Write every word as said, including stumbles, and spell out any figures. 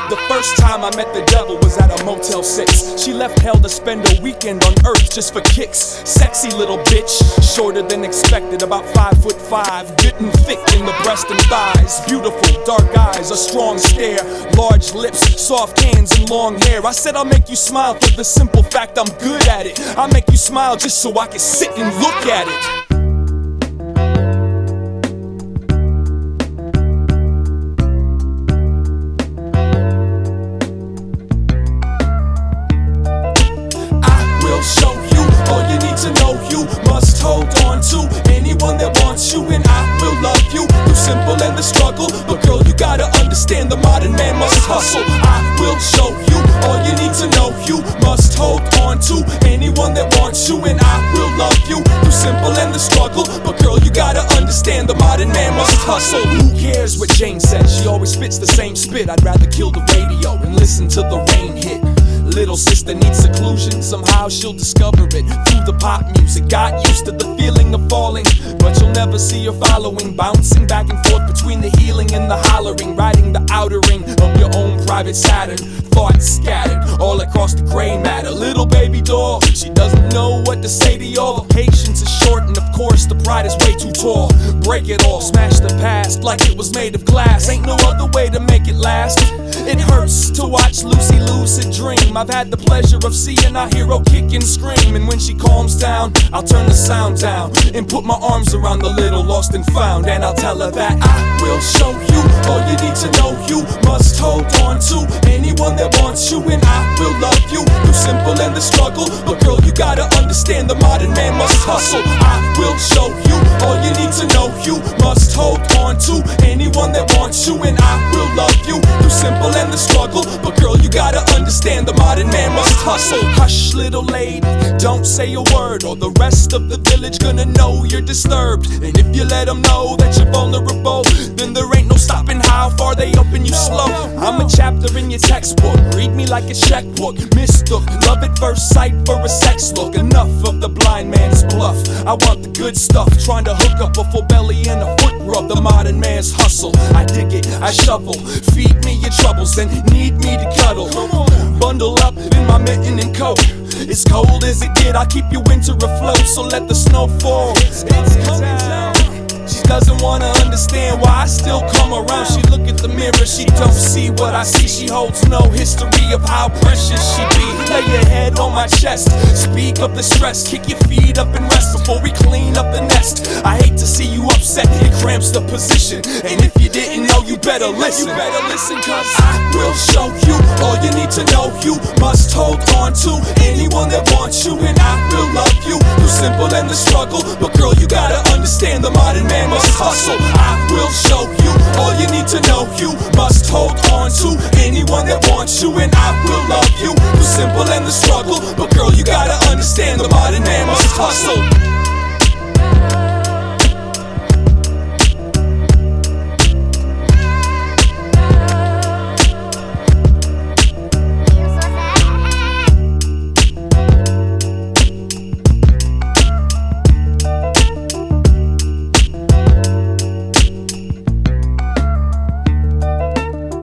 The first time I met the devil was at a Motel six. She left hell to spend a weekend on earth just for kicks. Sexy little bitch, shorter than expected, about five foot five, getting thick in the breast and thighs. Beautiful, dark eyes, a strong stare, large lips, soft hands and long hair. I said I'll make you smile for the simple fact I'm good at it. I'll make you smile just so I can sit and look at it. Show you all you need to know. You must hold on to anyone that wants you, and I will love you through simple and the struggle. But girl, you gotta understand the modern man must hustle. I will show you all you need to know. You must hold on to anyone that wants you, and I will love you through simple and the struggle. But girl, you gotta understand the modern man must hustle. Who cares what Jane says? She always spits the same spit. I'd rather kill the radio and listen to the rain hit. Little sister needs seclusion, somehow she'll discover it through the pop music. Got used to the feeling of falling, but you'll never see her following. Bouncing back and forth between the healing and the hollering, riding the outer ring of your own private Saturn. Thoughts scattered all across the gray matter. Little baby doll, she doesn't know what to say to y'all. The patience is short and of course the pride is way too tall. Break it all, smash the past like it was made of glass. Ain't no other way to make it last. It hurts to watch Lucy lucid dream. I've had the pleasure of seeing our hero kick and scream. And when she calms down, I'll turn the sound down and put my arms around the little lost and found. And I'll tell her that I will show you all you need to know. You must hold on to anyone that wants you, and I will love you through simple and the struggle. But girl, you gotta understand the modern man must hustle. I will show you all you need to know. You must hold on to anyone that wants you, and I will love you through simple and the struggle. But girl, you gotta understand the modern man must hustle. Hush, little lady, don't say a word, or the rest of the village gonna know you're disturbed. And if you let them know that you're vulnerable, then there ain't no stopping how far they open you slow. I'm a chapter in your textbook, read me like a checkbook. Mistook love at first sight for a sex look. Enough of the blind man's bluff, I want the good stuff. Trying to hook up a full belly and a foot rub. The modern man's hustle, I dig it, I shovel. Feed me your troubles and need me to cuddle. Bundle up in my mitten and coat. It's cold as it get, I keep your winter afloat. So let the snow fall, it's coming down. She doesn't wanna understand why I still come around. She look at the mirror, she don't see what I see. She holds no history of how precious she be. Lay your head on my chest, speak of the stress. Kick your feet up and rest before we clean up the nest. I hate to see you upset, it cramps the position. And if you didn't know, you better listen. You better listen, cause I will show you all you need to know. You must hold on to anyone that wants you, and I will love you through simple and the struggle. But girl, you gotta understand the modern man must hustle. I will show you all you need to know. You must hold on to anyone that wants you, and I will love you through simple and the struggle. But girl, you gotta understand the modern man must hustle.